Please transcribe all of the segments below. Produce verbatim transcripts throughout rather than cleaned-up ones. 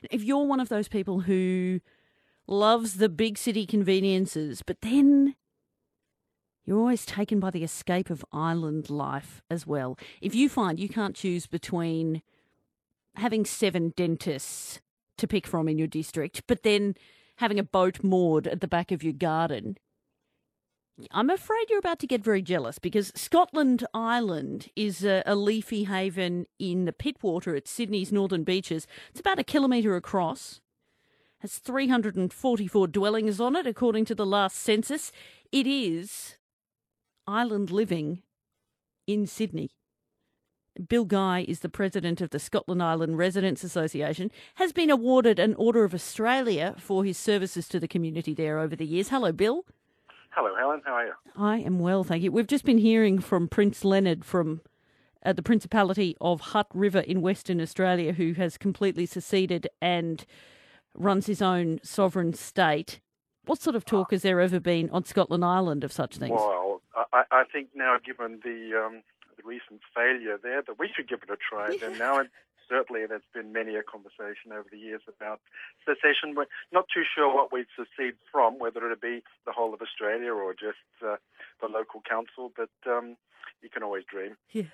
If you're one of those people who loves the big city conveniences, but then you're always taken by the escape of island life as well. If you find you can't choose between having seven dentists to pick from in your district, but then having a boat moored at the back of your garden, I'm afraid you're about to get very jealous, because Scotland Island is a, a leafy haven in the Pittwater at Sydney's northern beaches. It's about a kilometre across. Has three hundred forty-four dwellings on it, according to the last census. It is island living in Sydney. Bill Guy is the president of the Scotland Island Residents Association, has been awarded an Order of Australia for his services to the community there over the years. Hello, Bill. Hello, Helen. How are you? I am well, thank you. We've just been hearing from Prince Leonard from uh, the Principality of Hutt River in Western Australia, who has completely seceded and runs his own sovereign state. What sort of talk has there ever been on Scotland Island of such things? Well, I, I think now, given the, um, the recent failure there, that we should give it a try. And now, it, certainly, there's been many a conversation over the years about secession. We're not too sure what we'd secede from, whether it be the whole of Australia or just uh, the local council, but um, you can always dream. Yeah.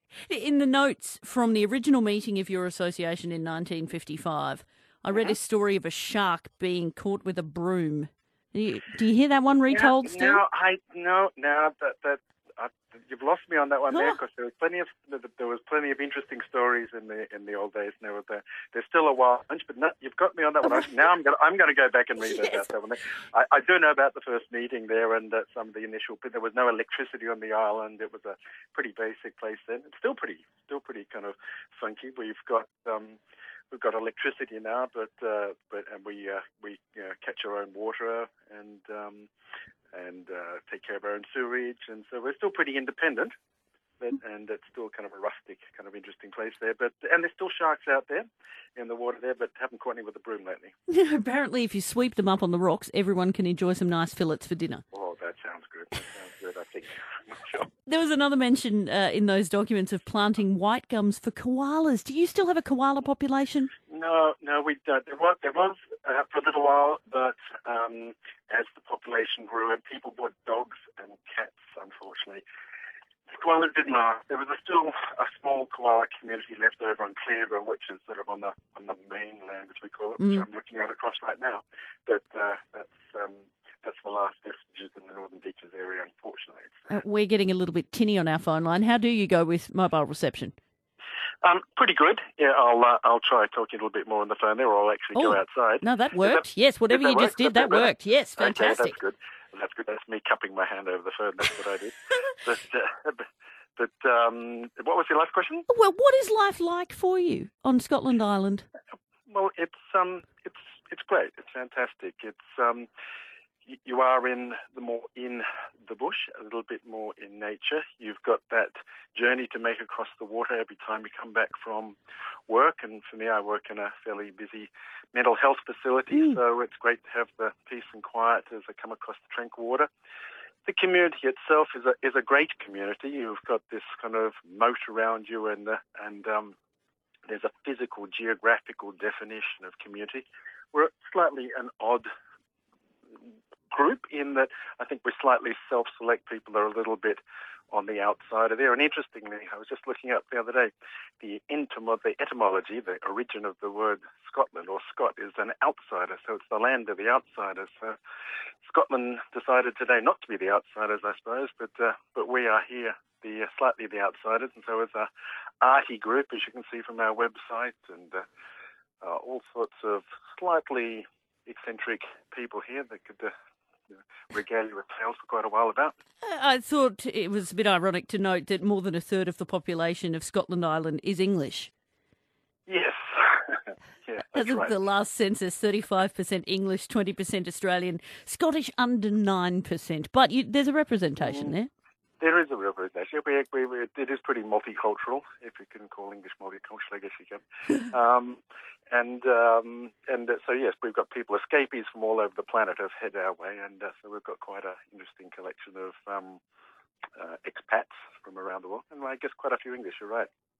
In the notes from the original meeting of your association in nineteen fifty-five, I read mm-hmm. a story of a shark being caught with a broom. Do you, do you hear that one retold now, still? No, I no, no. That that I, you've lost me on that one oh. there, because there was plenty of there was plenty of interesting stories in the in the old days. And there was a, there's still a wild bunch, but no, you've got me on that one. Now I'm going I'm going to go back and read yes. about that one. I, I do know about the first meeting there and uh, some of the initial. But there was no electricity on the island. It was a pretty basic place then. It's still pretty still pretty kind of funky. We've got. Um, We've got electricity now, but uh, but and we uh, we you know, catch our own water and um, and uh, take care of our own sewerage, and so we're still pretty independent. But, and it's still kind of a rustic, kind of interesting place there. But and there's still sharks out there in the water there, but haven't caught any with a broom lately. Apparently, if you sweep them up on the rocks, everyone can enjoy some nice fillets for dinner. Oh, that sounds good. That sounds good. I think. Sure. There was another mention uh, in those documents of planting white gums for koalas. Do you still have a koala population? No, no, we don't. There was, there was uh, for a little while, but um, as the population grew and people bought dogs and cats, unfortunately, the koala didn't last. There was a, still a small koala community left over on Clearville, which is sort of on the on the mainland, as we call it, which mm. I'm looking at across right now. But uh, that's um, that's the last vestiges in the Northern Beaches area, unfortunately. Uh, we're getting a little bit tinny on our phone line. How do you go with mobile reception? Um, pretty good. Yeah, I'll uh, I'll try talking a little bit more on the phone there, or I'll actually oh, go outside. No, that worked. That, yes, whatever you work? just did, that, that worked. Yes, fantastic. Okay, that's good. That's good. That's me cupping my hand over the phone. That's what I did. but uh, but um, what was your last question? Well, what is life like for you on Scotland Island? Well, it's um, it's it's great. It's fantastic. It's um. You are in the more in the bush, a little bit more in nature. You've got that journey to make across the water every time you come back from work. And for me, I work in a fairly busy mental health facility, mm. so it's great to have the peace and quiet as I come across the tranquil water. The community itself is a is a great community. You've got this kind of moat around you, and uh, and um, there's a physical, geographical definition of community. We're slightly an odd group in that I think we slightly self-select people that are a little bit on the outside of there. And interestingly, I was just looking up the other day, the, entomo- the etymology, the origin of the word Scotland or Scot is an outsider, so it's the land of the outsiders. So Scotland decided today not to be the outsiders, I suppose, but uh, but we are here, the uh, slightly the outsiders, and so as a arty group, as you can see from our website, and uh, uh, all sorts of slightly eccentric people here that could uh, regale you with tales for quite a while about. I thought it was a bit ironic to note that more than a third of the population of Scotland Island is English. Yes. Yeah, As of right. the last census, thirty-five percent English, twenty percent Australian, Scottish under nine percent. But you, there's a representation mm. there. There is a representation. We, we, we, it is pretty multicultural, if you can call English multicultural, I guess you can. um, and um, and uh, so, yes, we've got people, escapees from all over the planet have head our way, and uh, so we've got quite an interesting collection of um, uh, expats from around the world, and I guess quite a few English, you're right.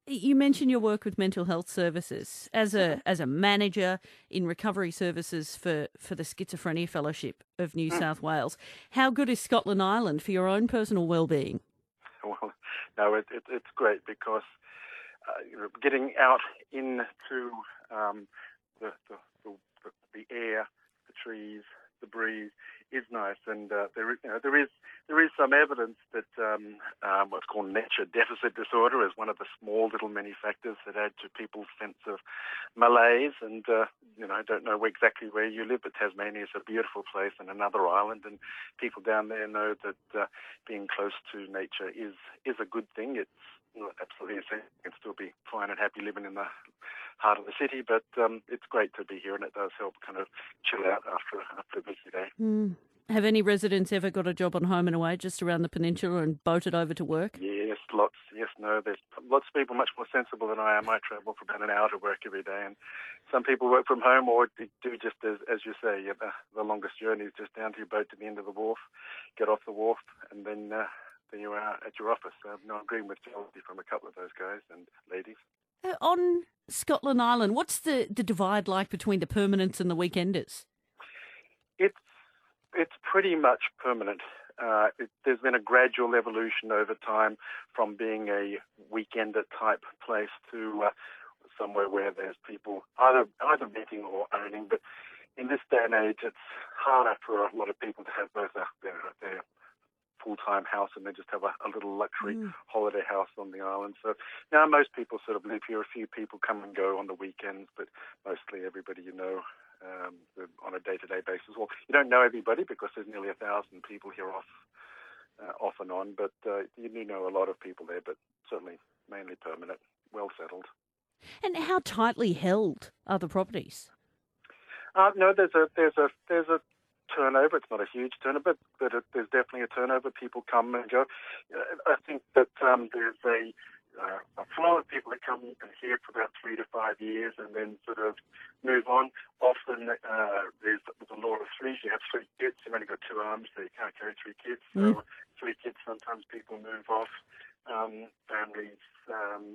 You mentioned your work with mental health services as a as a manager in recovery services for, for the Schizophrenia Fellowship of New Mm. South Wales. How good is Scotland Island for your own personal well-being? Well, no, it, it, it's great because uh, you know, getting out into um, the, the, the, the air, the trees, the breeze is nice, and uh, there, you know, there is there is some evidence that um, um, what's called nature deficit disorder is one of the small little many factors that add to people's sense of malaise. And uh, you know, I don't know exactly where you live, but Tasmania is a beautiful place and another island, and people down there know that uh, being close to nature is is a good thing. It's not absolutely essential. You can still be fine and happy living in the heart of the city, but um, it's great to be here, and it does help kind of chill out after after a busy day. Mm. Have any residents ever got a job on Home and Away just around the peninsula and boated over to work? Yes, lots. Yes, no. There's lots of people much more sensible than I am. I travel for about an hour to work every day, and some people work from home or do just as as you say. Yeah, the, the longest journey is just down to your boat to the end of the wharf, get off the wharf, and then uh, then you are at your office. So no, I'm agreeing with jealousy from a couple of those guys and ladies. Uh, on Scotland Island, what's the, the divide like between the permanents and the weekenders? It's it's pretty much permanent. Uh, it, there's been a gradual evolution over time from being a weekender type place to uh, somewhere where there's people either either renting or owning. But in this day and age, it's harder for a lot of people to have both a, their, their full-time house and then just have a, a little luxury mm. holiday house on the island. So now most people sort of live here. A few people come and go on the weekends, but mostly everybody you know um, on a day-to-day basis. Well, you don't know everybody because there's nearly a thousand people here off uh, off and on, but uh, you do know a lot of people there, but certainly mainly permanent, well settled. And how tightly held are the properties? Uh, no, there's a there's a there's a turnover. It's not a huge turnover, but it, there's definitely a turnover. People come and go. I think that um, there's a, uh, a flow of people that come and here for about three to five years and then sort of move on. Often uh, there's the law of threes. You have three kids. You've only got two arms, so you can't carry three kids. So mm. three kids, sometimes people move off. Um, families um,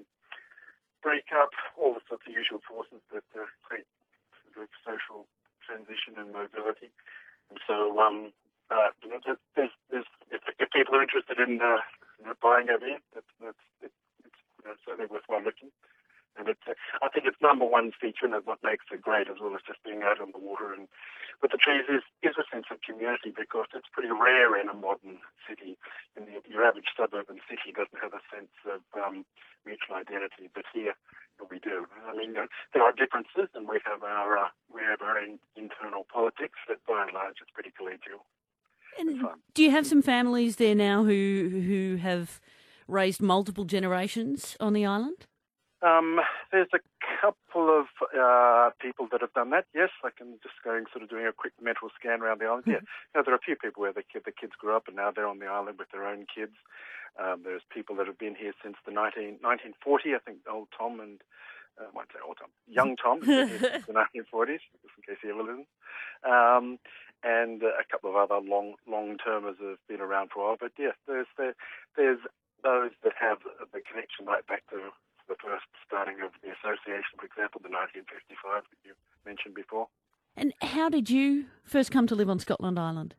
break up. All the sorts of usual forces that uh, create sort of social transition and mobility. And so, um, uh, you know, there's, there's, if, if people are interested in uh, you know, buying over here, that's, that's, it's, it's you know, certainly worthwhile looking. And it's, uh, I think it's number one feature, and it's what makes it great, as well as just being out on the water and with the trees, is, is a sense of community, because it's pretty rare in a modern city. In the, your average suburban city doesn't have a sense of um, mutual identity, but here we do. I mean, there are differences, and we have our uh, we have our in, internal politics, but by and large, it's pretty collegial. And fun. Do you have some families there now who who have raised multiple generations on the island? Um, there's a couple of uh, people that have done that. Yes, I can just going sort of doing a quick mental scan around the island. Yeah, you know, there are a few people where the kid the kids grew up and now they're on the island with their own kids. Um, there's people that have been here since the nineteen, nineteen forty. I think old Tom and uh, I won't say old Tom, young Tom, has been here since the nineteen forties, just in case he ever listens. Um, and uh, a couple of other long long termers have been around for a while. But yeah, there's there, there's those that have the connection right back to the first starting of the association, for example, the nineteen fifty-five that you mentioned before. And how did you first come to live on Scotland Island?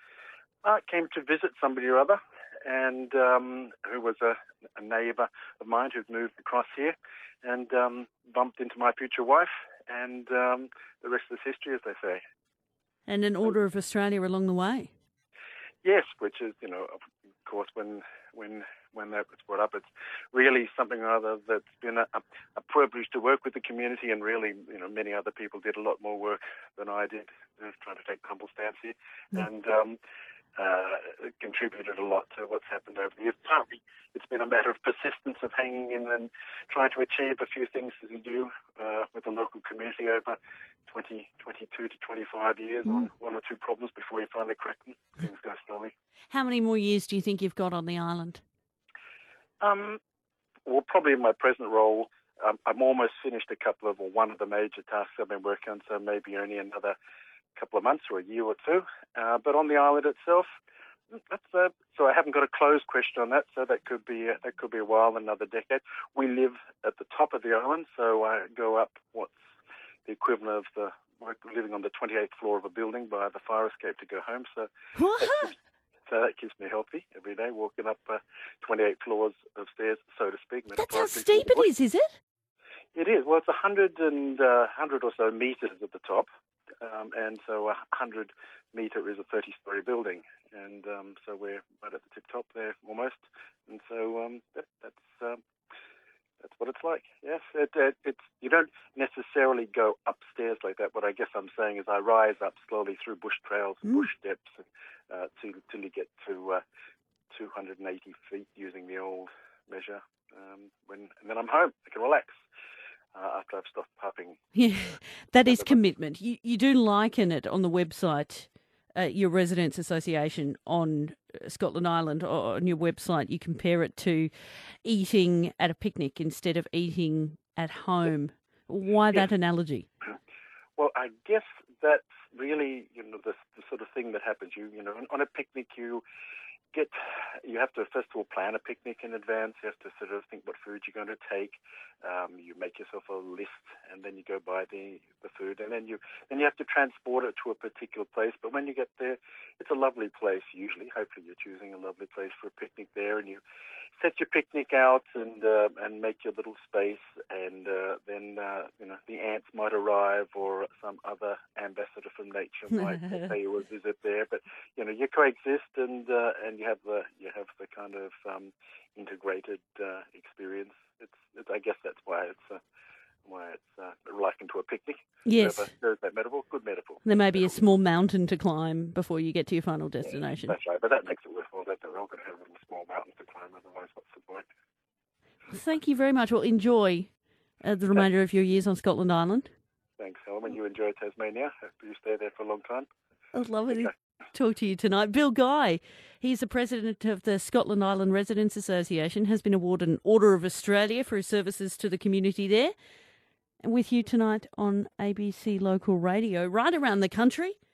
I came to visit somebody or other, and um, who was a, a neighbour of mine who'd moved across here, and um, bumped into my future wife, and um, the rest is history, as they say. And an Order of Australia along the way. Yes, which is, you know, of course, when when when that was brought up, it's really something or other that's been a, a privilege to work with the community, and really, you know, many other people did a lot more work than I did, just trying to take a humble stance here, mm. and um, uh, it contributed a lot to what's happened over the years. Partly, it's been a matter of persistence, of hanging in and trying to achieve a few things as you do uh, with the local community over twenty, twenty-two to twenty-five years mm. on one or two problems before you finally crack them. Things go slowly. How many more years do you think you've got on the island? Um, well, probably in my present role, um, I'm almost finished a couple of, or one of the major tasks I've been working on, so maybe only another couple of months or a year or two. Uh, but on the island itself, That's uh, so I haven't got a closed question on that. So that could be uh, that could be a while, another decade. We live at the top of the island, so I go up what's the equivalent of the living on the twenty-eighth floor of a building by the fire escape to go home. So What? that keeps, so that keeps me healthy every day, walking up uh, twenty-eight floors of stairs, so to speak. That's how metaphorically, steep through the it bush. is, is it? It is. Well, it's a hundred and uh, hundred or so meters at the top, um, and so a hundred meter is a thirty-story building, and um, so we're right at the tip top there almost, and so um, that, that's um, that's what it's like. Yes, it, it, it's you don't necessarily go upstairs like that. What I guess I'm saying is I rise up slowly through bush trails, and Mm. bush steps, uh, till till you get to uh, two hundred eighty feet using the old measure. Um, when and then I'm home. I can relax. Uh, after I've stopped pupping. Yeah, that is commitment. You you do liken it on the website, uh, your Residents Association on uh, Scotland Island, or on your website, you compare it to eating at a picnic instead of eating at home. Why that analogy? Well, I guess that's really, you know, the, the sort of thing that happens. You, you know, on a picnic, you get, you have to first of all plan a picnic in advance. You have to sort of think what food you're going to take. Um, you make yourself a list, and then you go buy the, the food, and then you then you have to transport it to a particular place. But when you get there, it's a lovely place. Usually, hopefully, you're choosing a lovely place for a picnic there, and you set your picnic out and uh, and make your little space, and uh, then uh, you know the ants might arrive, or some other ambassador from nature might pay you a visit there. But you know you coexist, and uh, and you have the you have the kind of um, integrated uh, experience. It's, it's I guess that's why it's uh, why it's uh, likened to a picnic. Yes. There's, there's that metaphor, good metaphor. There may be a Metaphor. small mountain to climb before you get to your final destination. That's right, but that makes it worthwhile. That they're all going to have little small mountains to climb, otherwise what's the point? Thank you very much. Well, enjoy uh, the remainder of your years on Scotland Island. Thanks, Helen. You enjoy Tasmania. Hope you stay there for a long time. I'd love it. Okay. Talk to you tonight. Bill Guy, he's the president of the Scotland Island Residents Association, has been awarded an Order of Australia for his services to the community there. And with you tonight on A B C Local Radio, right around the country,